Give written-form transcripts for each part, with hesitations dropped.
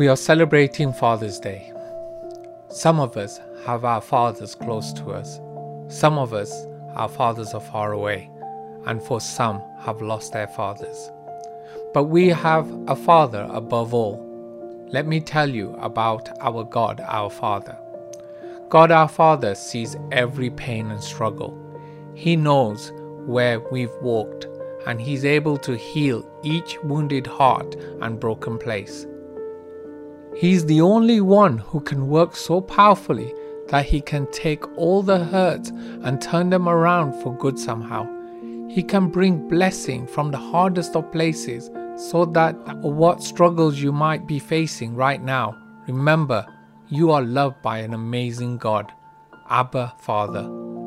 We are celebrating Father's Day. Some of us have our fathers close to us. Some of us, our fathers are far away. And for some have lost their fathers. But we have a Father above all. Let me tell you about our God, our Father. God, our Father, sees every pain and struggle. He knows where we've walked, and He's able to heal each wounded heart and broken place. He's the only one who can work so powerfully that He can take all the hurts and turn them around for good somehow. He can bring blessing from the hardest of places, so that what struggles you might be facing right now, remember, you are loved by an amazing God, Abba Father.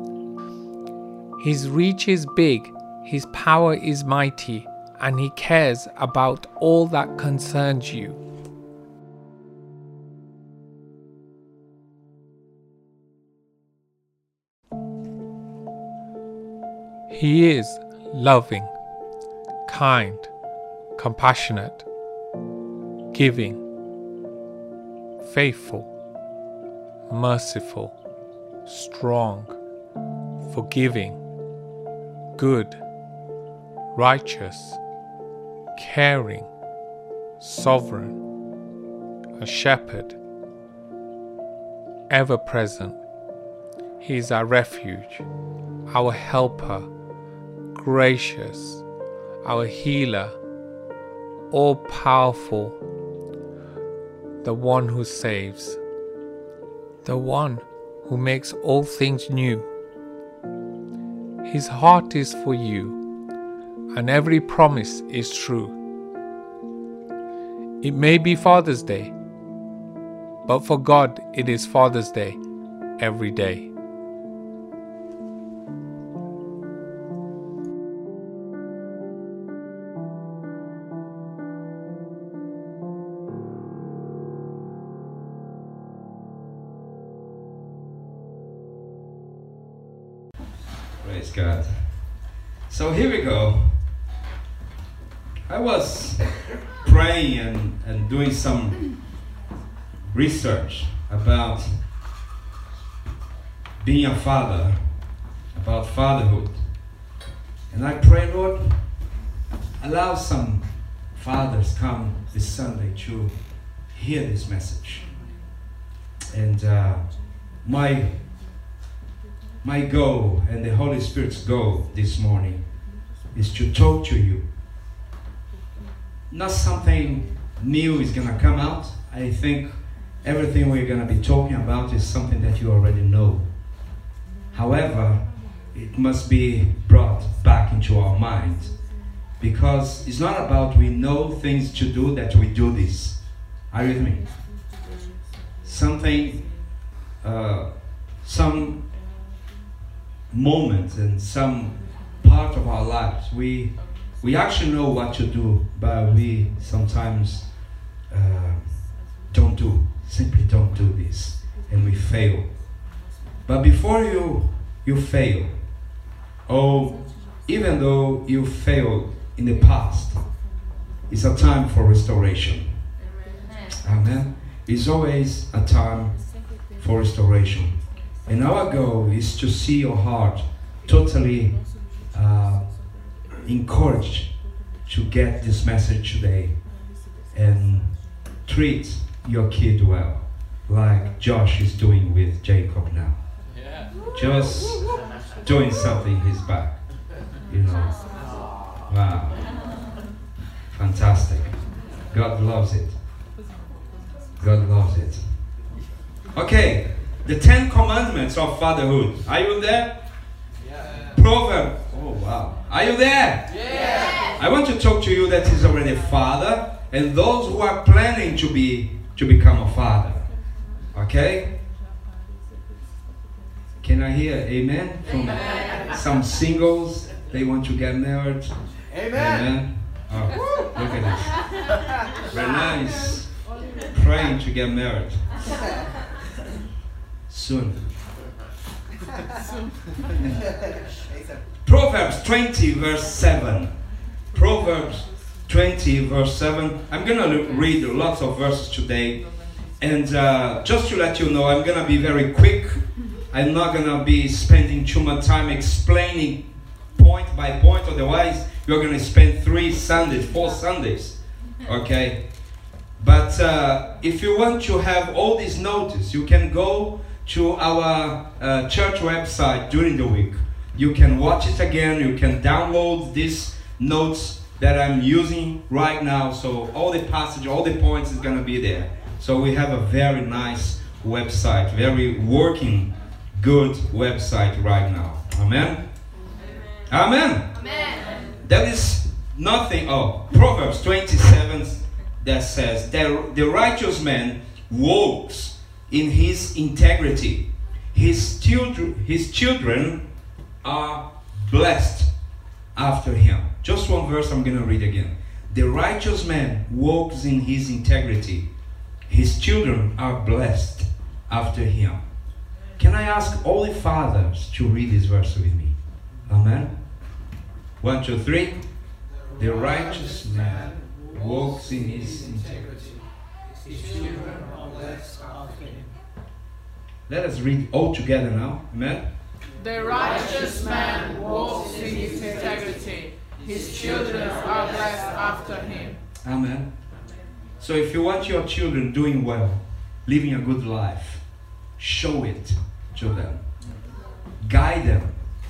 His reach is big, His power is mighty, and He cares about all that concerns you. He is loving, kind, compassionate, giving, faithful, merciful, strong, forgiving, good, righteous, caring, sovereign, a shepherd, ever present. He is our refuge, our helper, gracious, our healer, all-powerful, the one who saves, the one who makes all things new. His heart is for you, and every promise is true. It may be Father's Day, but for God it is Father's Day every day. Praise God. So here we go. I was praying and doing some research about being a father, about fatherhood. And I pray, Lord, allow some fathers come this Sunday to hear this message. And my goal and the Holy Spirit's goal this morning is to talk to you. Not something new is going to come out. I think everything we're going to be talking about is something that you already know. However, it must be brought back into our mind, because it's not about we know things to do that we do this. Are you with me? Some moment and some part of our lives we actually know what to do, but we sometimes simply don't do this, and we fail. But before you fail, or even though you failed in the past, it's a time for restoration. Amen. It's always a time for restoration. And our goal is to see your heart totally encouraged to get this message today and treat your kid well, like Josh is doing with Jacob now. Yeah. Just doing something in his back, you know. Wow. Fantastic. God loves it. God loves it. Okay. The 10 Commandments of Fatherhood. Are you there? Yeah. Proverbs. Oh, wow. Are you there? Yeah. I want to talk to you that is already a father, and those who are planning to become a father. Okay? Can I hear amen from some singles? They want to get married. Amen. Oh, look at this. Renee is praying to get married. Soon. Proverbs 20 verse 7. Proverbs 20, verse 7. I'm going to read lots of verses today. And just to let you know, I'm going to be very quick. I'm not going to be spending too much time explaining point by point. Otherwise, you're going to spend 4 Sundays. Okay? But if you want to have all these notes, you can go to our church website during the week. You can watch it again. You can download these notes that I'm using right now. So all the passage, all the points is going to be there. So we have a very nice website, very working, good website right now. Amen? Amen? Amen. There is nothing. Oh, Proverbs 27 that says, the righteous man walks in his integrity. His children are blessed after him. Just one verse I'm going to read again. The righteous man walks in his integrity. His children are blessed after him. Can I ask all the fathers to read this verse with me? Amen. 1, 2, 3. The righteous man walks in his integrity. His children are blessed after him. Let us read all together now. Amen. The righteous man walks in his integrity. His children are blessed after him. Amen. So if you want your children doing well, living a good life, show it to them. Guide them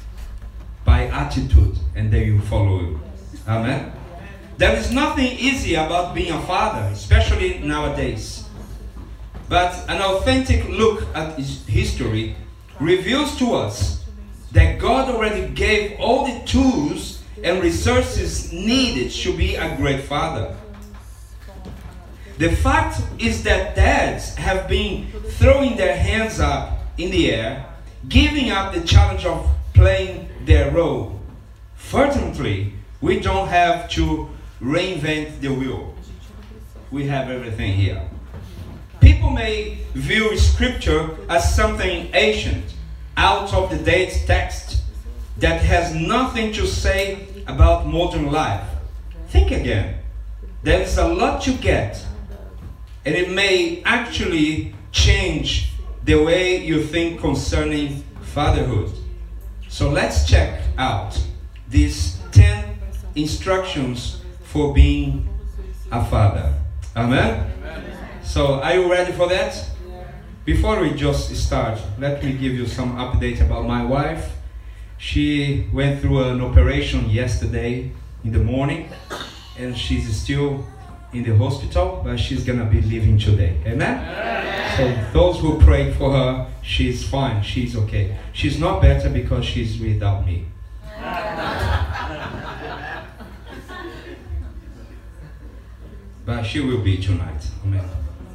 by attitude, and they will follow you. Amen. There is nothing easy about being a father, especially nowadays. But an authentic look at history reveals to us that God already gave all the tools and resources needed to be a great father. The fact is that dads have been throwing their hands up in the air, giving up the challenge of playing their role. Fortunately, we don't have to reinvent the wheel. We have everything here. People may view scripture as something ancient, out of the date text that has nothing to say about modern life. Think again. There is a lot to get, and it may actually change the way you think concerning fatherhood. So let's check out these 10 instructions for being a father. Amen? So are you ready for that? Before we just start, let me give you some update about my wife. She went through an operation yesterday in the morning, and she's still in the hospital, but she's gonna be leaving today. Amen? So those who prayed for her, she's fine, she's okay. She's not better because she's without me. But she will be tonight. Amen.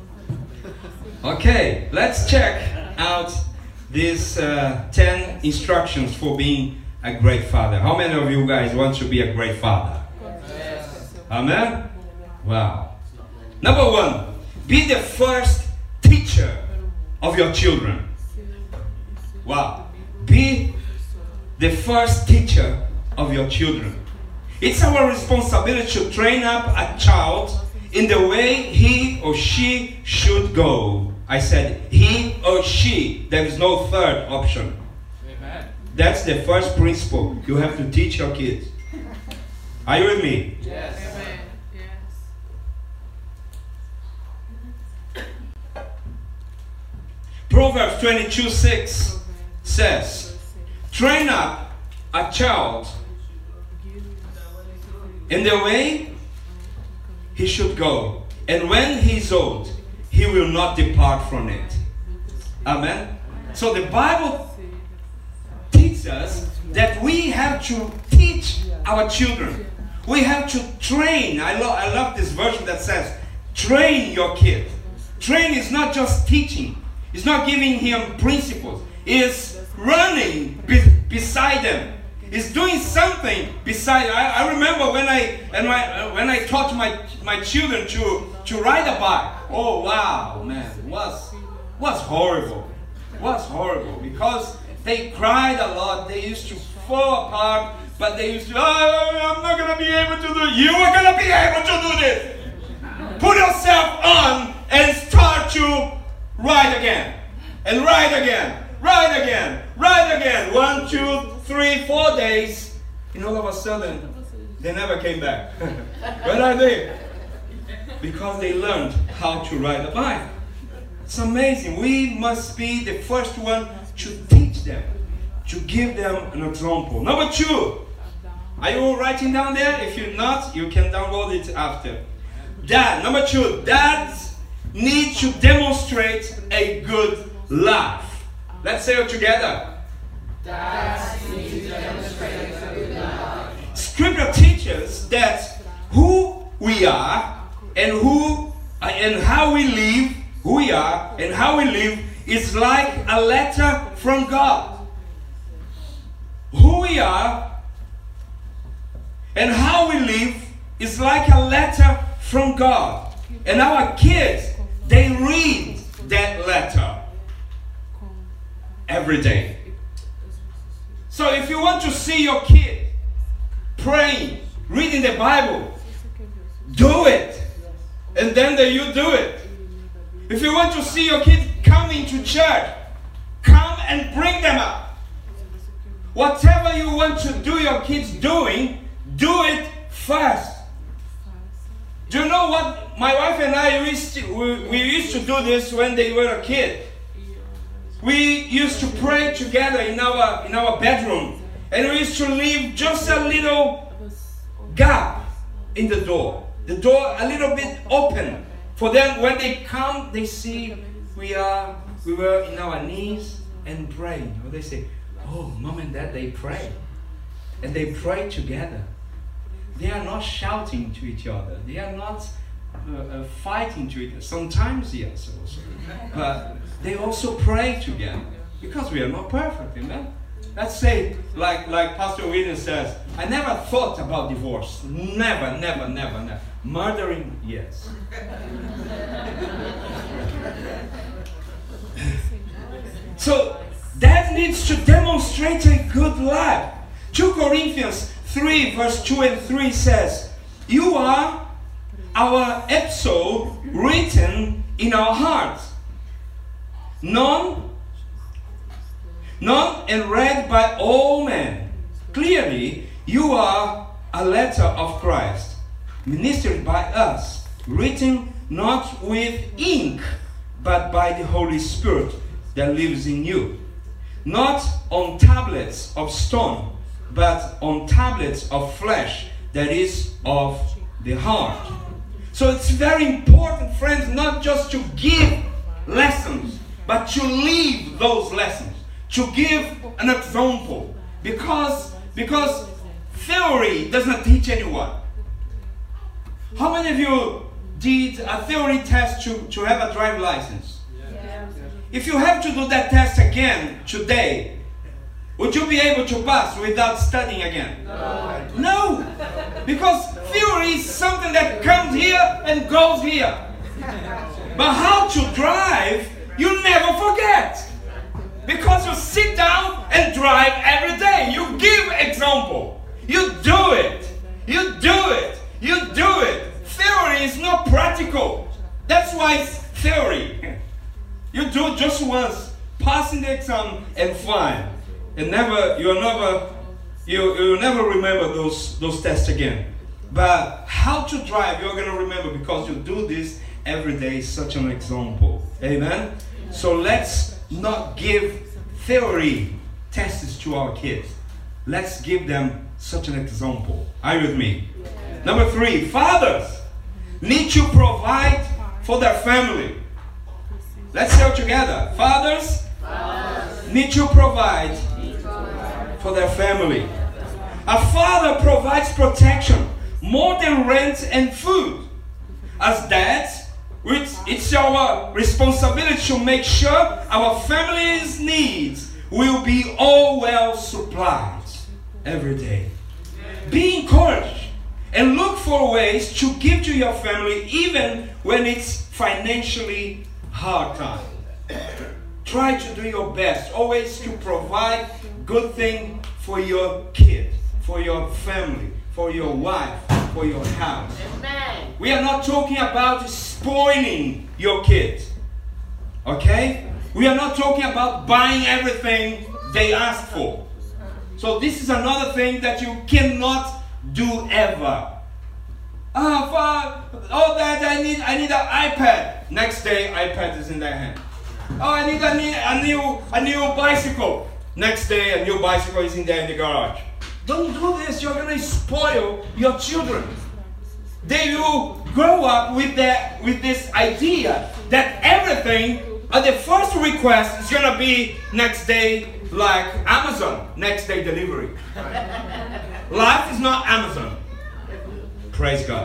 Okay, let's check out these 10 instructions for being a great father. How many of you guys want to be a great father? Yes. Amen? Wow. Number 1, be the first teacher of your children. Wow. Be the first teacher of your children. It's our responsibility to train up a child in the way he or she should go. I said he or she. There is no third option. Amen. That's the first principle you have to teach your kids. Are you with me? Yes. Amen. Yes. Proverbs 22:6 says, train up a child in the way he should go, and when he is old, he will not depart from it. Amen. So the Bible teaches us that we have to teach our children. We have to train. I love this version that says, train your kid. Train is not just teaching. It's not giving him principles. It's running beside them. It's doing something beside. I remember when I taught my children to ride a bike. Oh wow, man, it was horrible. It was horrible because they cried a lot. They used to fall apart. But they used to, I'm not going to be able to do it. You are going to be able to do this. Put yourself on and start to ride again. And ride again. Ride again. Ride again. 1, 2, 3, 4 days. And all of a sudden, they never came back. Where are they? Because they learned how to ride a bike. It's amazing. We must be the first one to teach them, to give them an example. Number 2. Are you writing down there? If you're not, you can download it after. Dad. Number 2. Dads need to demonstrate a good life. Let's say it together. Dads need to demonstrate a good life. Scripture teaches that who we are and how we live, who we are and how we live is like a letter from God. Who we are and how we live is like a letter from God. And our kids, they read that letter every day. So if you want to see your kid praying, reading the Bible, do it. And then you do it. If you want to see your kids coming to church, come and bring them up. Whatever you want to do your kids doing, do it first. Do you know what my wife and I used to do this when they were a kid? We used to pray together in our bedroom, and we used to leave just a little gap in the door a little bit open for them. When they come, they see we were in our knees and praying. Or they say, "Oh, Mom and Dad, they pray," and they pray together. They are not shouting to each other. They are not fighting to each other. Sometimes yes, also, but they also pray together because we are not perfect. Amen. Let's say, like Pastor William says, I never thought about divorce. Never. Murdering, yes. So that needs to demonstrate a good life. 2 Corinthians 3 verse 2 and 3 says, "You are our epistle written in our hearts, known and read by all men. Clearly, you are a letter of Christ, ministered by us, written not with ink, but by the Holy Spirit that lives in you. Not on tablets of stone, but on tablets of flesh, that is of the heart." So it's very important, friends, not just to give lessons, but to live those lessons, to give an example, because theory does not teach anyone. How many of you did a theory test to have a driver's license? Yeah. If you have to do that test again today, would you be able to pass without studying again? No, because theory is something that comes here and goes here. But how to drive, you never forget. Because you sit down and drive every day. You give example. You do it. You do it. You do it. Theory is not practical. That's why it's theory. You do it just once, passing the exam and fine. And you'll never remember those tests again. But how to drive, you're going to remember because you do this every day, such an example. Amen? So let's not give theory tests to our kids. Let's give them such an example. Are you with me? Yeah. Number 3, fathers need to provide for their family. Let's say it together. Fathers need to provide for their family. A father provides protection more than rent and food. As dads, it's our responsibility to make sure our family's needs will be all well supplied every day. Be encouraged and look for ways to give to your family even when it's financially hard time. Try to do your best always to provide good thing for your kids. for your family, for your wife, for your house. Amen. We are not talking about spoiling your kids. Okay? We are not talking about buying everything they ask for. So this is another thing that you cannot do ever. Dad, I need an iPad. Next day, iPad is in their hand. I need a new bicycle. Next day, a new bicycle is in the garage. Don't do this. You're going to spoil your children. They will grow up with this idea that everything, the first request is going to be next day, like Amazon, next day delivery. Life is not Amazon. Praise God.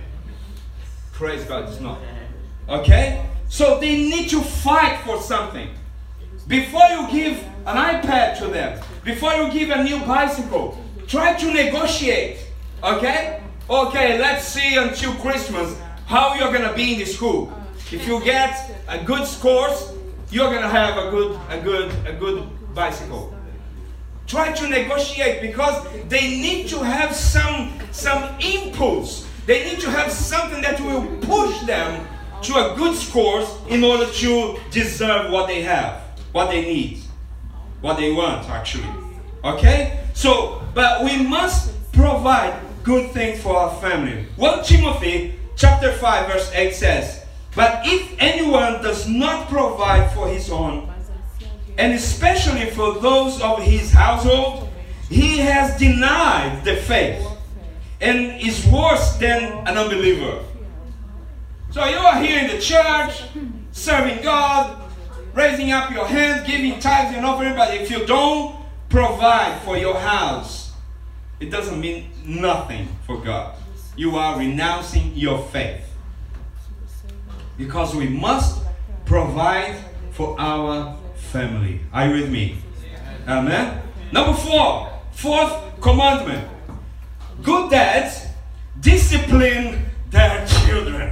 Praise God, it's not. Okay? So they need to fight for something. Before you give an iPad to them, before you give a new bicycle, try to negotiate. Okay? Okay, let's see until Christmas how you're going to be in the school. If you get a good scores, you're going to have a good bicycle. Try to negotiate, because they need to have some impulse. They need to have something that will push them to a good scores in order to deserve what they have, what they need, what they want actually. Okay? So, but we must provide good things for our family. 1 Timothy chapter 5 verse 8 says, "But if anyone does not provide for his own, and especially for those of his household, he has denied the faith and is worse than an unbeliever." So you are here in the church, serving God, raising up your hands, giving tithes and offering, but if you don't provide for your house, it doesn't mean nothing for God. You are renouncing your faith. Because we must provide for our family. Are you with me? Amen. Number 4, fourth commandment. Good dads discipline their children.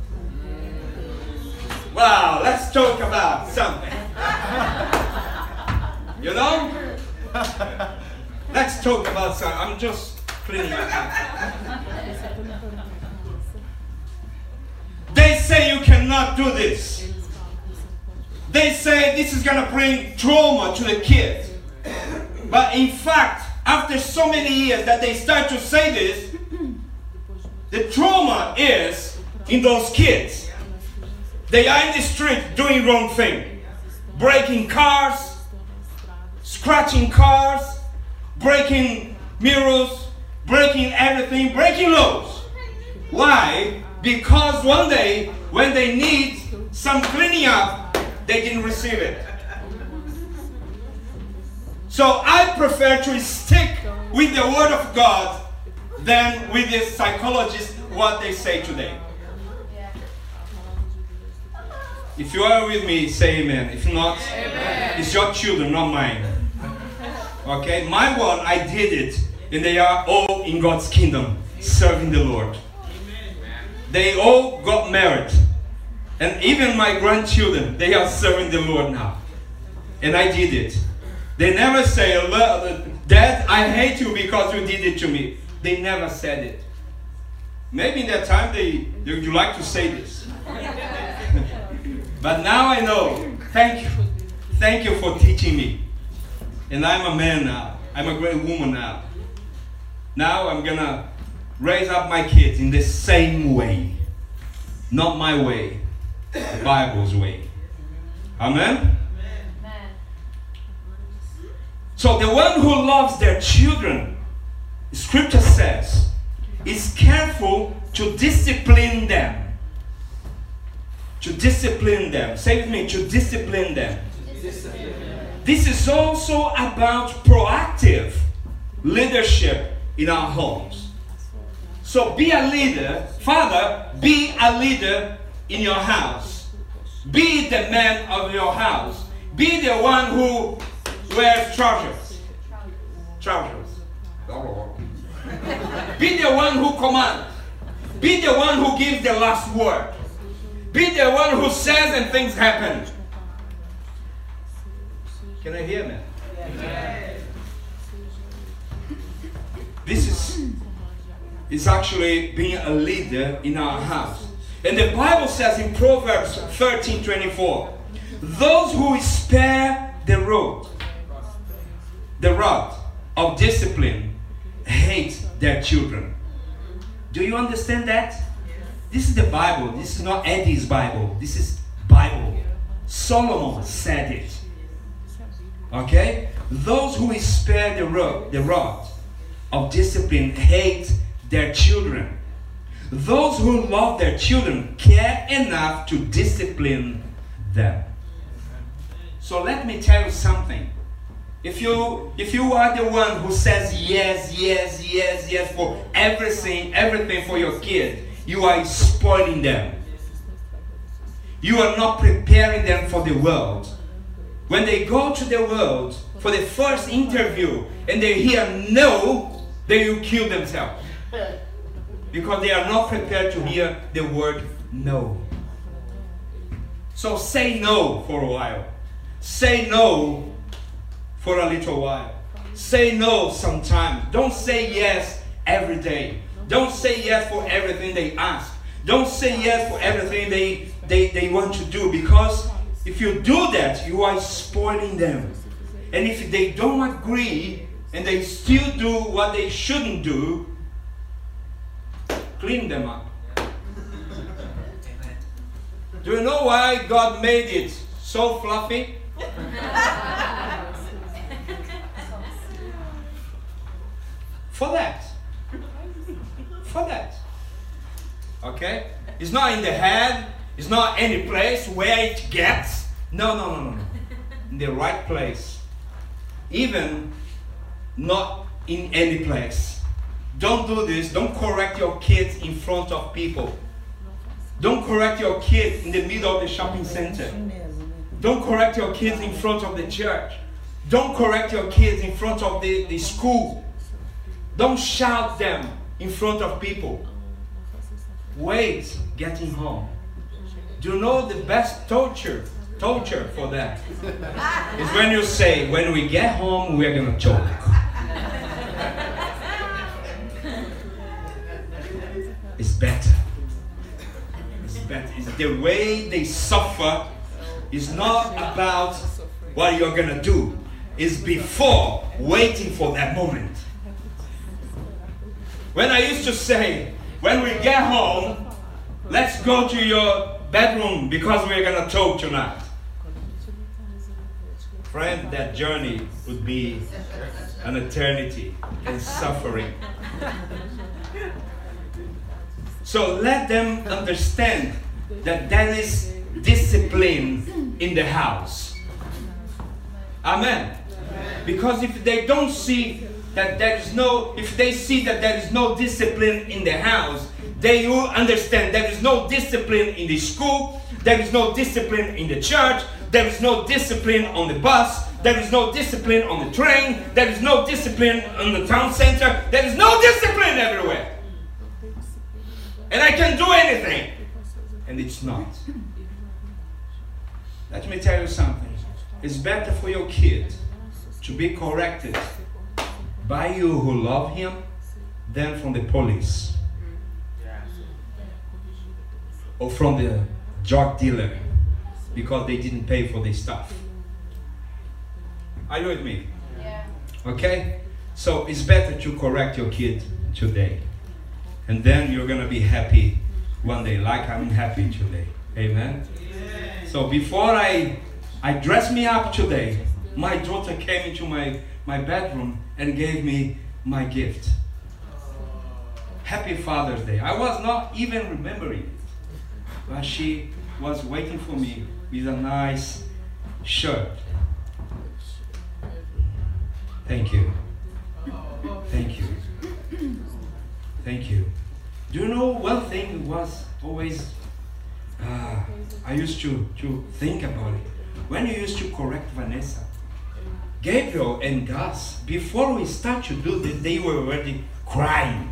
Wow, let's talk about something. You know? Let's talk about something. I'm just cleaning my hands. They say you cannot do this. They say this is going to bring trauma to the kids. But in fact, after so many years that they start to say this, the trauma is in those kids. They are in the street doing wrong thing. Breaking cars, scratching cars, breaking mirrors, breaking everything, breaking laws. Why? Because one day, when they need some cleaning up, they didn't receive it. So I prefer to stick with the Word of God than with the psychologists, what they say today. If you are with me, say amen. If not, amen. It's your children, not mine. Okay? My one, I did it. And they are all in God's kingdom, serving the Lord. They all got married. And even my grandchildren, they are serving the Lord now. And I did it. They never say, "Dad, I hate you because you did it to me." They never said it. Maybe in that time they would like to say this. But now I know. Thank you. Thank you for teaching me. And I'm a man now. I'm a great woman now. Now I'm going to raise up my kids in the same way. Not my way. The Bible's way. Amen? So the one who loves their children, Scripture says, is careful to discipline them. To discipline them. Say with me, to discipline them. This is also about proactive leadership in our homes. So be a leader. Father, be a leader in your house. Be the man of your house. Be the one who wears trousers. Be the one who commands. Be the one who gives the last word. Be the one who says and things happen. Can I hear that? Yeah. This is actually being a leader in our house. And the Bible says in Proverbs 13:24, those who spare the rod of discipline hate their children. Do you understand that? This is the Bible. This is not Eddie's Bible. This is Bible. Solomon said it. Okay? Those who spare the rod of discipline hate their children. Those who love their children care enough to discipline them. So let me tell you something. If you are the one who says yes for everything for your kid, you are spoiling them. You are not preparing them for the world. When they go to the world for the first interview and they hear no, they will kill themselves. Because they are not prepared to hear the word no. So say no for a while. Say no for a little while. Say no sometimes. Don't say yes every day. Don't say yes for everything they ask. Don't say yes for everything they want to do, because if you do that, you are spoiling them. And if they don't agree and they still do what they shouldn't do, clean them up. Do you know why God made it so fluffy? For that. For that. Okay? It's not in the head. It's not any place where it gets. No. In the right place. Even not in any place. Don't do this. Don't correct your kids in front of people. Don't correct your kids in the middle of the shopping center. Don't correct your kids in front of the church. Don't correct your kids in front of the school. Don't shout them in front of people. Wait getting home. Do you know the best torture for that is when you say, when we get home, we're going to choke. It's better. It's better. It's the way they suffer is not about what you're going to do. It's before waiting for that moment. When I used to say, when we get home, let's go to your bedroom because we're going to talk tonight. Friend, that journey would be an eternity and suffering. So let them understand that there is discipline in the house. Amen. Because if they don't see that if they see that there is no discipline in the house, they will understand there is no discipline in the school, there is no discipline in the church, there is no discipline on the bus, there is no discipline on the train, there is no discipline on the town center, there is no discipline everywhere. And I can do anything. And it's not. Let me tell you something. It's better for your kid to be corrected by you who love him than from the police. Or from the drug dealer because they didn't pay for their stuff. Are you with me? Yeah. Okay? So it's better to correct your kid today. And then you're going to be happy one day, like I'm happy today. Amen? Yeah. So before I dressed me up today, my daughter came into my bedroom and gave me my gift. Happy Father's Day. I was not even remembering it. But she was waiting for me with a nice shirt. Thank you. Thank you. Thank you. Do you know one thing was always, I used to think about it. When you used to correct Vanessa, Gabriel and Gus, before we start to do this, they were already crying.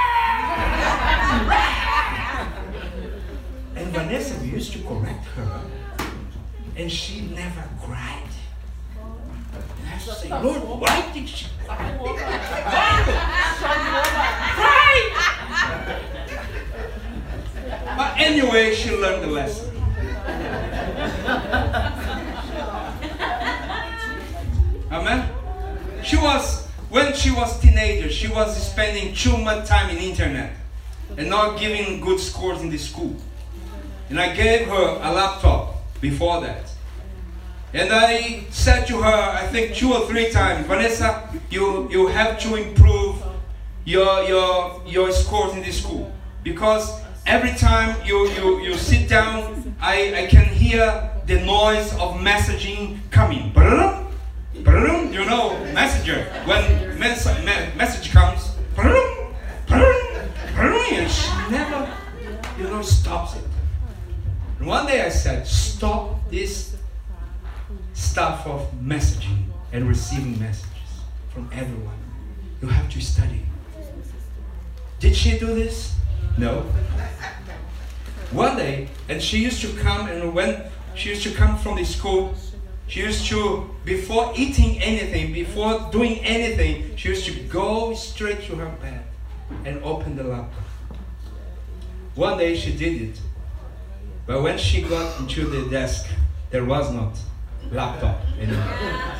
And Vanessa, we used to correct her, and she never cried. And I used to say, Lord, why did she cry? But anyway, she learned the lesson. Amen. When she was teenager, she was spending too much time in internet and not giving good scores in the school. And I gave her a laptop before that. And I said to her, I think 2 or 3 times, Vanessa, you have to improve your scores in the school. Because every time you sit down, I can hear the noise of messaging coming. You know, messenger. When message comes, and she never, stops it. And one day I said, stop this stuff of messaging and receiving messages from everyone. You have to study. Did she do this? No. One day, and she used to come, and when she used to come from the school, she used to, before eating anything, before doing anything, she used to go straight to her bed and open the laptop. One day she did it, but when she got into the desk, there was not laptop anymore.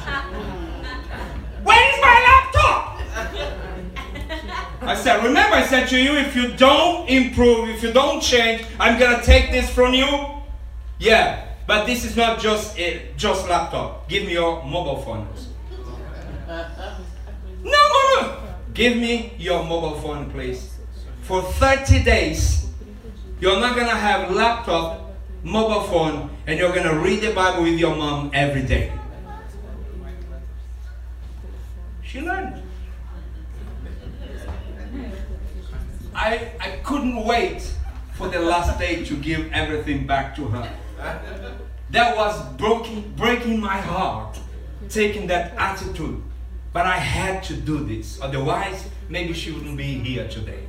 Where is my laptop? I said, remember I said to you, if you don't improve, if you don't change, I'm gonna take this from you? Yeah, but this is not just laptop. Give me your mobile phone. No. Give me your mobile phone, please. For 30 days, you're not gonna have laptop, mobile phone, and you're gonna read the Bible with your mom every day. She learned. I couldn't wait for the last day to give everything back to her. That was breaking my heart, taking that attitude. But I had to do this, otherwise maybe she wouldn't be here today.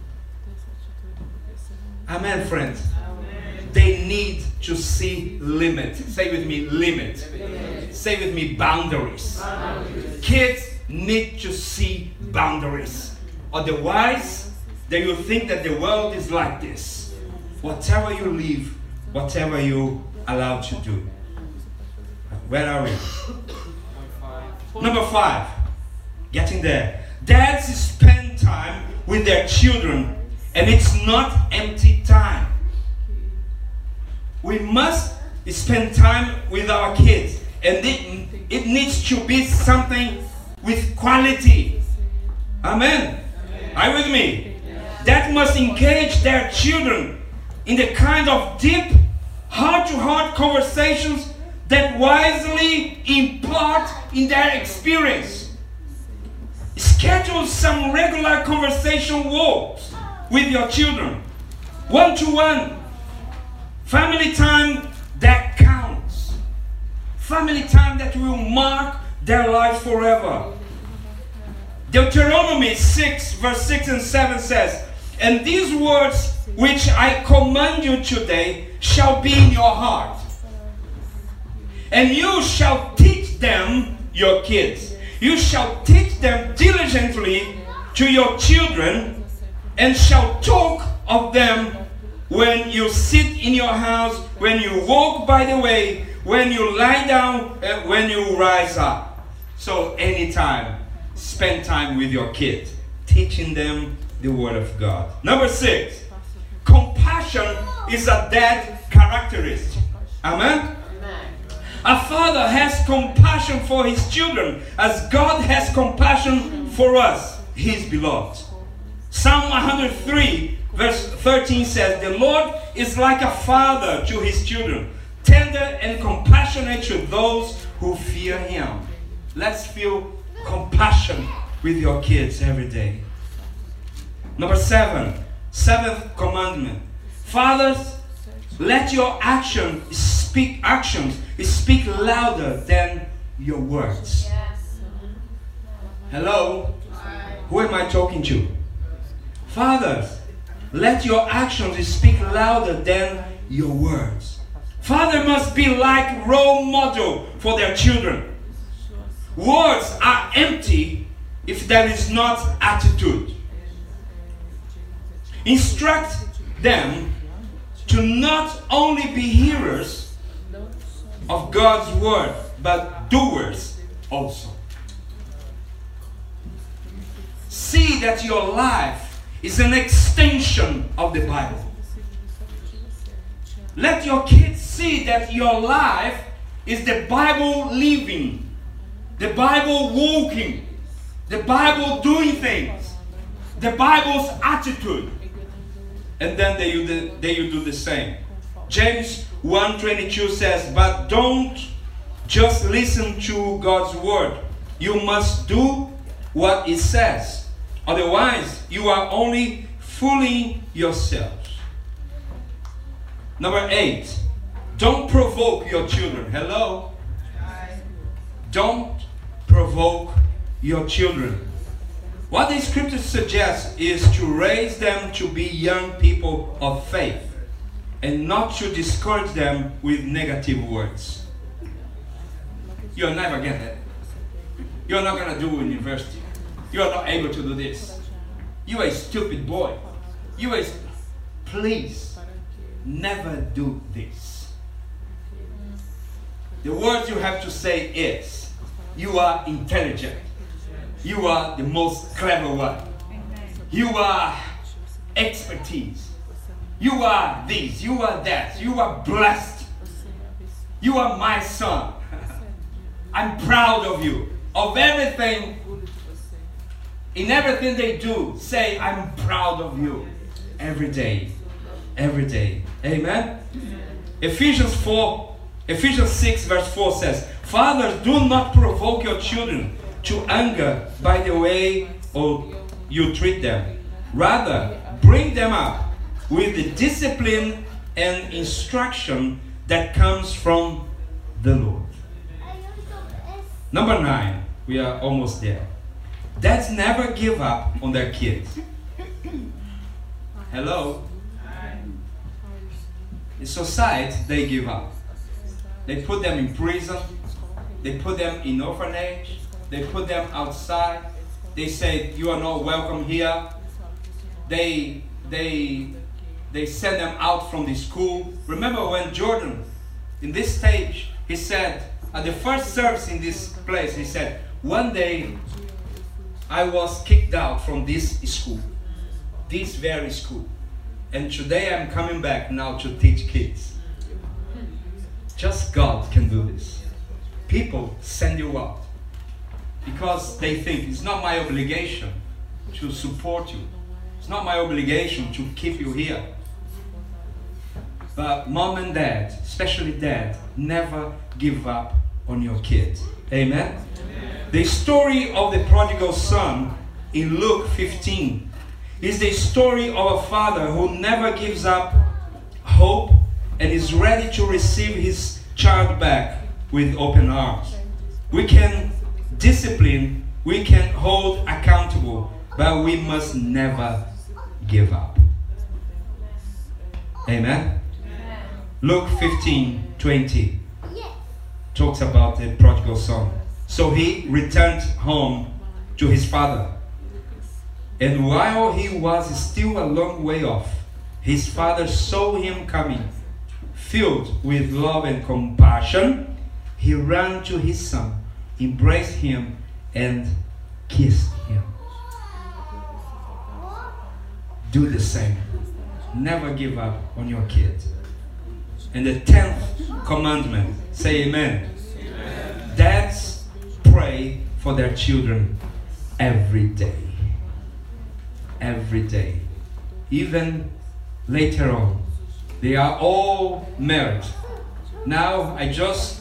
Amen, friends. They need to see limit. Say with me, limit. Say with me, boundaries. Kids need to see boundaries. Otherwise, they will think that the world is like this. Whatever you live, whatever you allow to do. Where are we? Number 5. Getting there. Dads spend time with their children, and it's not empty time. We must spend time with our kids, and it needs to be something with quality. Amen. Are you with me? That must engage their children in the kind of deep, heart-to-heart conversations that wisely impart in their experience. Schedule some regular conversation walks with your children. One-to-one. Family time that counts. Family time that will mark their lives forever. Deuteronomy 6 verse 6 and 7 says, and these words which I command you today shall be in your heart. And you shall teach them, your kids. You shall teach them diligently to your children, and shall talk of them when you sit in your house, when you walk by the way, when you lie down, and when you rise up. So anytime, spend time with your kids, teaching them the Word of God. Number 6, compassion is a dad characteristic. Amen? A father has compassion for his children as God has compassion for us, his beloved. Psalm 103 verse 13 says, the Lord is like a father to his children, tender and compassionate to those who fear him. Let's feel compassion with your kids every day. Number 7, 7th commandment. Fathers, let your actions speak louder than your words. Hello? Who am I talking to? Fathers, let your actions speak louder than your words. Father must be like role model for their children. Words are empty if there is not attitude. Instruct them to not only be hearers of God's word, but doers also. See that your life is an extension of the Bible. Let your kids see that your life is the Bible living, the Bible walking, the Bible doing things, the Bible's attitude. And then they do the same. James 1:22 says, but don't just listen to God's word. You must do what it says. Otherwise, you are only fooling yourselves. Number 8, don't provoke your children. Hello? Don't provoke your children. What the scripture suggests is to raise them to be young people of faith and not to discourage them with negative words. You'll never get that. You're not going to do university. You're not able to do this. You're a stupid boy. Please, never do this. The words you have to say is, you are intelligent. You are the most clever one. You are expertise. You are this. You are that. You are blessed. You are my son. I'm proud of you. Of everything, in everything they do, say, I'm proud of you. Every day. Every day. Amen? Ephesians 6 verse 4 says, fathers, do not provoke your children to anger by the way you treat them. Rather, bring them up with the discipline and instruction that comes from the Lord. Number 9, we are almost there. Dads never give up on their kids. Hello? In society, they give up. They put them in prison. They put them in orphanage. They put them outside. They say, you are not welcome here. They send them out from the school. Remember when Jordan, in this stage, he said, at the first service in this place, he said, one day I was kicked out from this school, this very school. And today I'm coming back now to teach kids. Just God can do this. People send you out because they think it's not my obligation to support you. It's not my obligation to keep you here. But mom and dad, especially dad, never give up on your kids. Amen? Amen. The story of the prodigal son in Luke 15 is the story of a father who never gives up hope and is ready to receive his child back with open arms. We can discipline, we can hold accountable, but we must never give up. Amen? Luke 15:20 talks about the prodigal son. So he returned home to his father. And while he was still a long way off, his father saw him coming. Filled with love and compassion, he ran to his son, embraced him, and kissed him. Do the same. Never give up on your kids. And the 10th commandment, say amen. Amen. Dads pray for their children every day. Every day. Even later on. They are all married. Now I just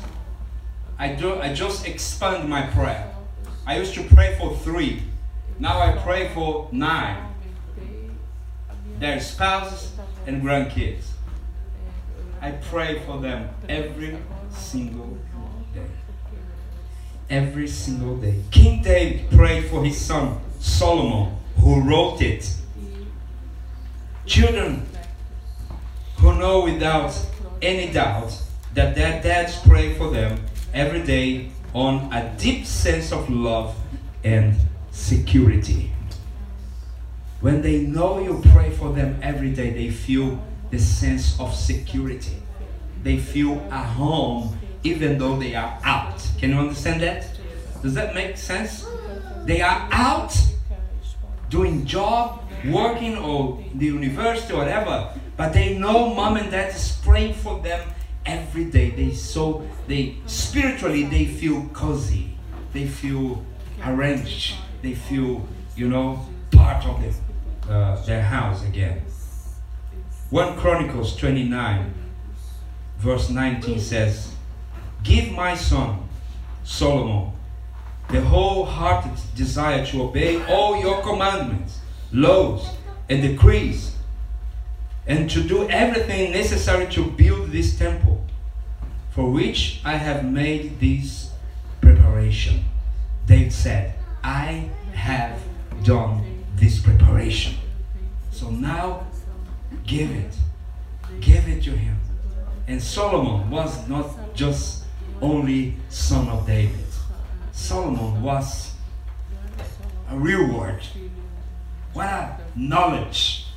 expand my prayer. I used to pray for 3. Now I pray for 9. Their spouses and grandkids. I pray for them every single day. Every single day. King David prayed for his son Solomon, who wrote it. Children who know without any doubt that their dads pray for them every day on a deep sense of love and security. When they know you pray for them every day, they feel the sense of security. They feel at home even though they are out. Can you understand that? Does that make sense? They are out doing job, working, or the university, or whatever, but they know mom and dad is praying for them every day. They spiritually they feel cozy, they feel arranged, they feel, part of their house again. 1 Chronicles 29 verse 19 says, "Give my son Solomon the wholehearted desire to obey all your commandments, laws, and decrees, and to do everything necessary to build this temple, for which I have made this preparation." David said, "I have done this preparation." So now, give it to him. And Solomon was not just only son of David. Solomon was a real word. What a knowledge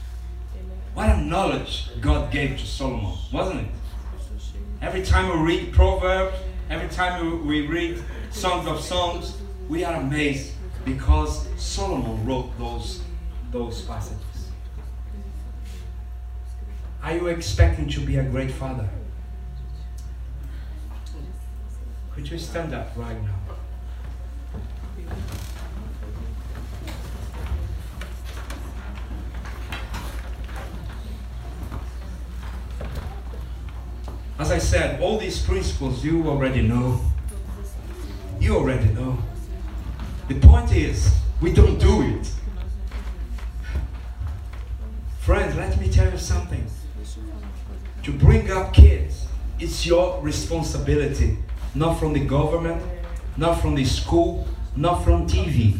God gave to Solomon, wasn't it? Every time we read Proverbs, every time we read Songs of Songs, we are amazed because Solomon wrote those passages. Are you expecting to be a great father? Could you stand up right now? As I said, all these principles you already know. You already know. The point is, we don't do it. Friends, let me tell you something. To bring up kids, it's your responsibility. Not from the government, not from the school, not from TV.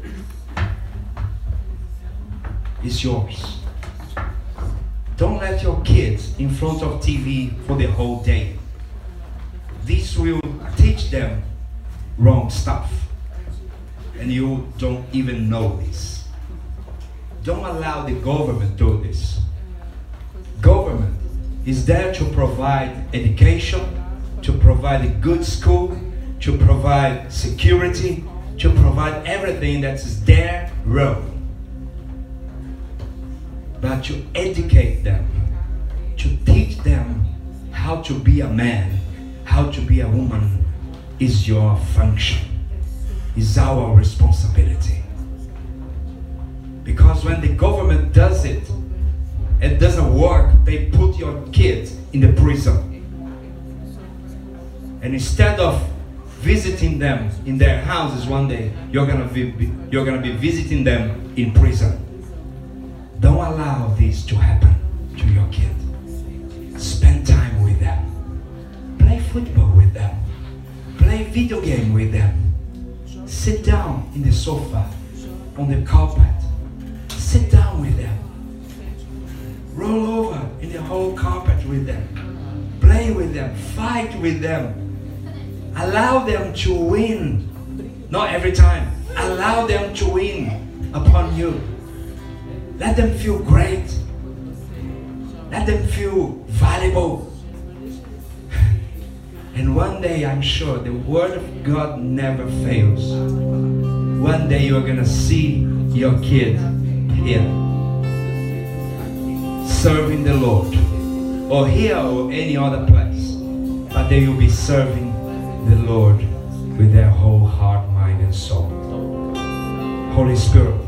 It's yours. Don't let your kids in front of TV for the whole day. This will teach them wrong stuff. And you don't even know this. Don't allow the government to do this. Government is there to provide education, to provide a good school, to provide security, to provide everything that is their role. But to educate them, to teach them how to be a man, how to be a woman, is your function, is our responsibility. Because when the government does it, it doesn't work, they put your kids in the prison. And instead of visiting them in their houses one day, you're gonna be visiting them in prison. Don't allow this to happen to your kid. Spend time with them. Play football with them. Play video game with them. Sit down in the sofa, on the carpet. Sit down with them. Roll over in the whole carpet with them. Play with them. Fight with them. Allow them to win. Not every time. Allow them to win upon you. Let them feel great. Let them feel valuable. And one day, I'm sure, the Word of God never fails. One day you're going to see your kid here, serving the Lord. Or here or any other place. But they will be serving the Lord with their whole heart, mind, and soul. Holy Spirit,